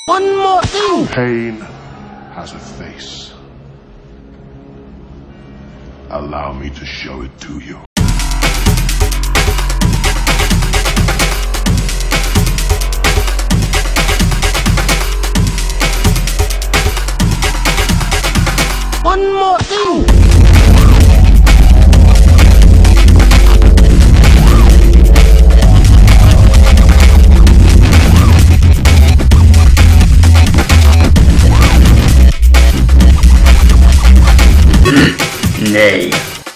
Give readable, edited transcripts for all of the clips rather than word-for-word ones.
One more thing! Pain has a face. Allow me to show it to you. One more thing! Nay.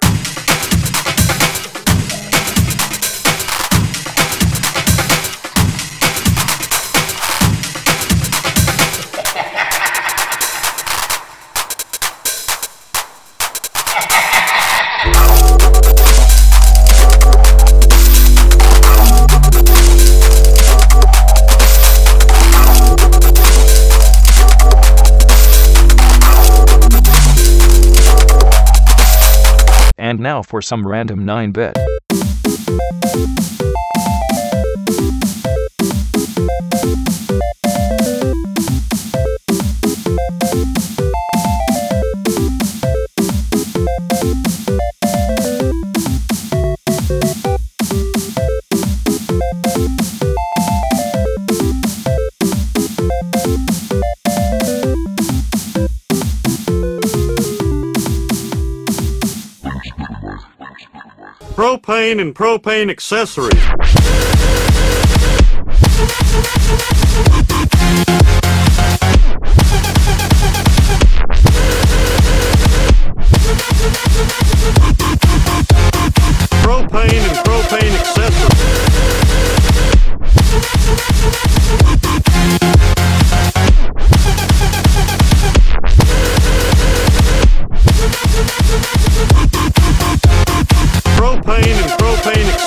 And now for some random 9-bit. Propane and propane accessories. Propane and propane accessories. Propane and propane